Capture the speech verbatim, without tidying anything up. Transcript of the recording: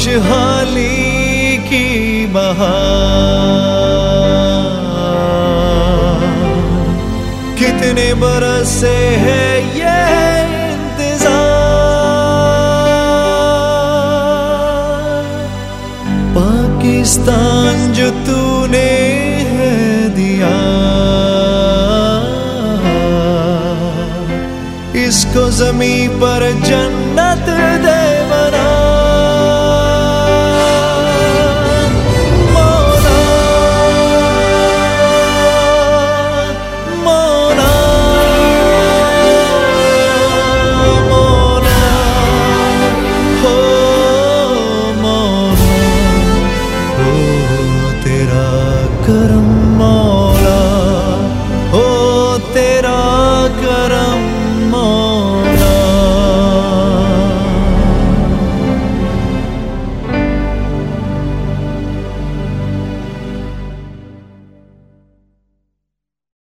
खुशहाली की बहार। कितने बरस से है ये इंतजार, पाकिस्तान जो तूने है दिया, इसको ज़मीं पर जन्नत दे बना।